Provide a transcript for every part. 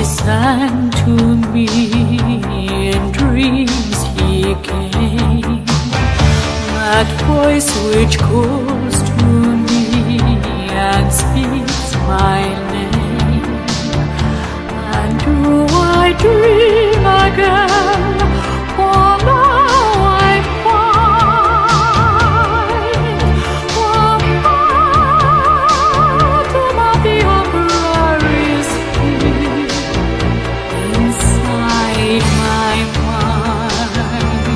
sang to me, in dreams he came. That voice which calls to me and speaks my name. And do I dream again? For now I find the phantom of the opera is here inside my mind.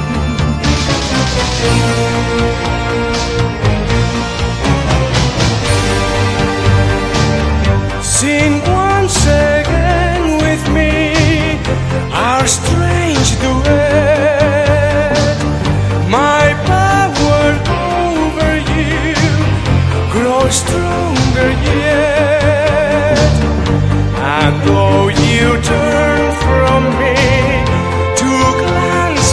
Sing once again with me our strange duet. My power over you grows stronger yet. And though you turn from me to glance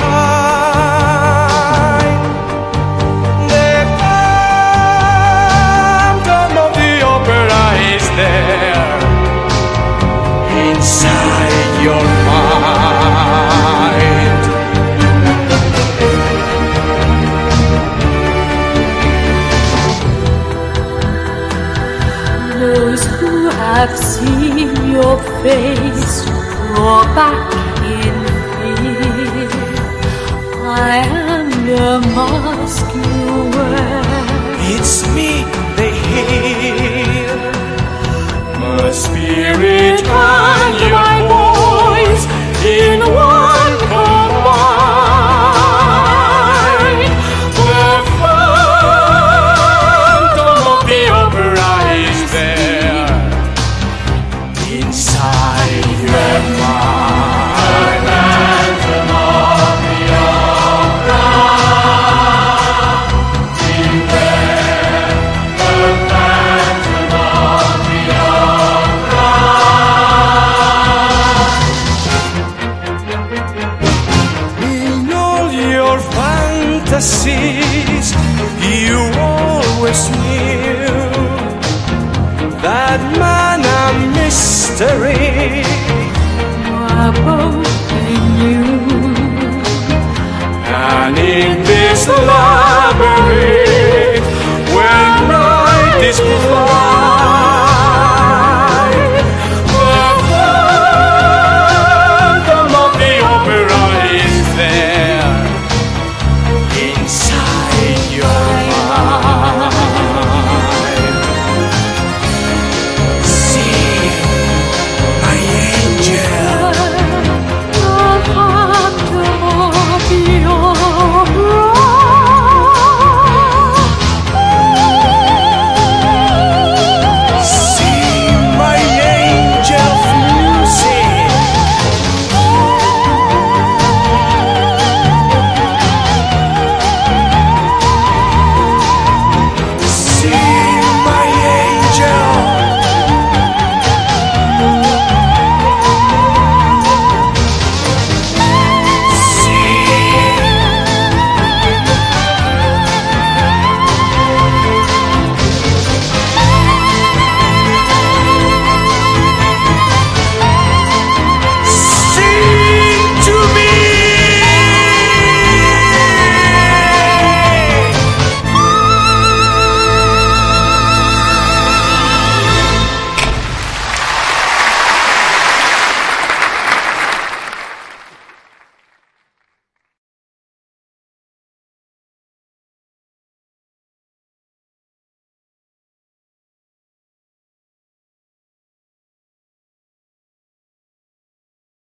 behind, the phantom of the opera is there inside your mind. Those who have seen your face draw back in fear. I am the mask you wear. It's me they hear, my spirit and your voice in one combined. The phantom of the opera is there inside your mind. The phantom of the opera, beware. The phantom of the opera. In all your fantasies, you always knew that man a mystery. We're both in you. And in this labyrinth, where night is